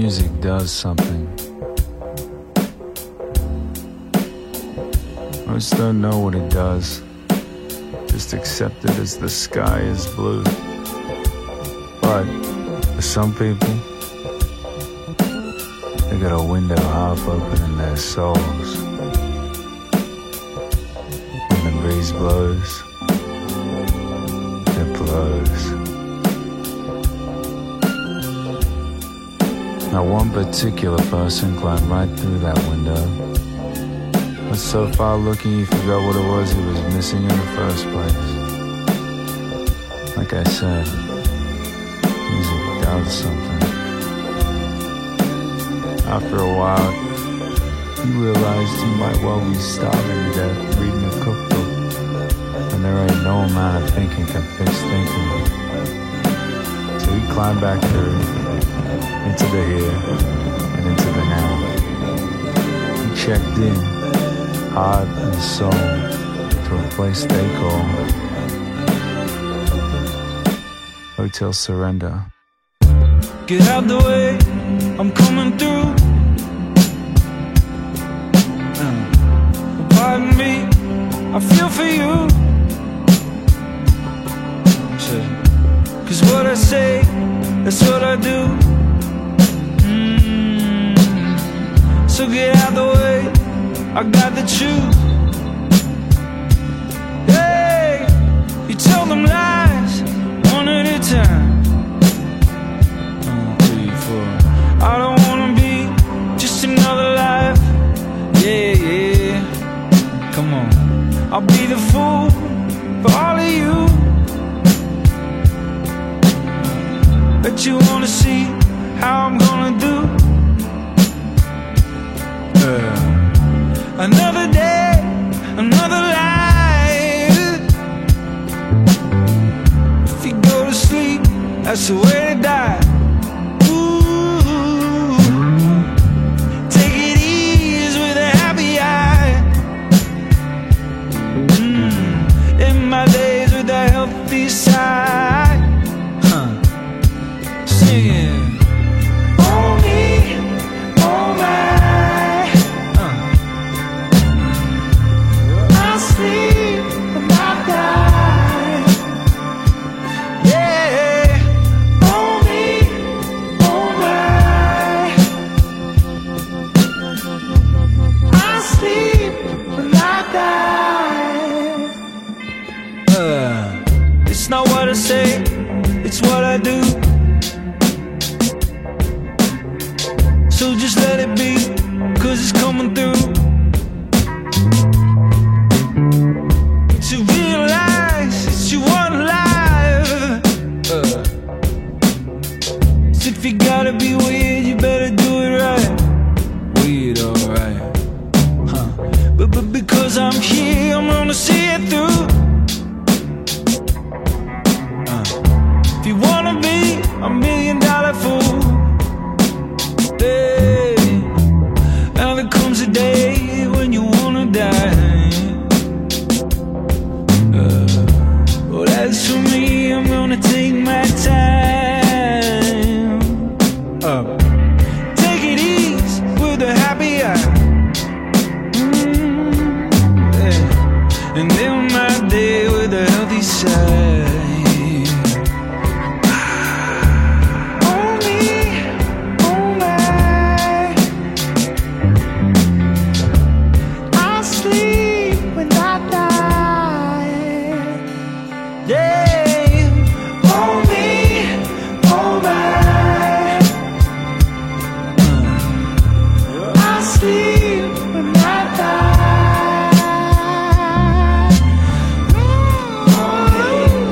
music does something. Most don't know what it does. Just accept it as the sky is blue. But for some people, they got a window half open in their souls. When the breeze blows, it blows. Now one particular person climbed right through that window. But so far looking, he forgot what it was he was missing in the first place. Like I said, music does something. After a while, he realized he might well be starving to death reading a cookbook. And there ain't no amount of thinking can fix thinking. So he climbed back through, into the here, and into the now. He checked in, heart and soul, to a place they call Hotel Surrender. Get out the way, I'm coming through. Pardon me, I feel for you. Cause what I say, that's what I do. So get out the way, I got the truth. Hey, you tell them lies, one at a time. 1, 2, 4. I don't wanna be just another life. Yeah, yeah. Come on, I'll be the fool for all of you. Bet you wanna see how I'm gonna do. Another day, another life. If you go to sleep, that's the way to die. Ooh, take it easy with a happy eye. In my days with a healthy side. Singing. Oh me, oh my. Sleep and not die. Yeah, oh me, oh my. I sleep and not die. It's not what I say, it's what I do. So just let it be, cause it's coming through. To realize that you want life. So if you gotta be weird, you better do it right. Weird, alright. But because I'm here, I'm gonna see it through. If you wanna be a $1 million fool, hey, now there comes a day when you wanna die. Well, as for me, I'm gonna take my time. Take it easy with a happy eye. Yeah. And end my day with a healthy side. Oh me, oh my. I sleep when I die. Yeah, oh me, oh my. I sleep when I die. Oh,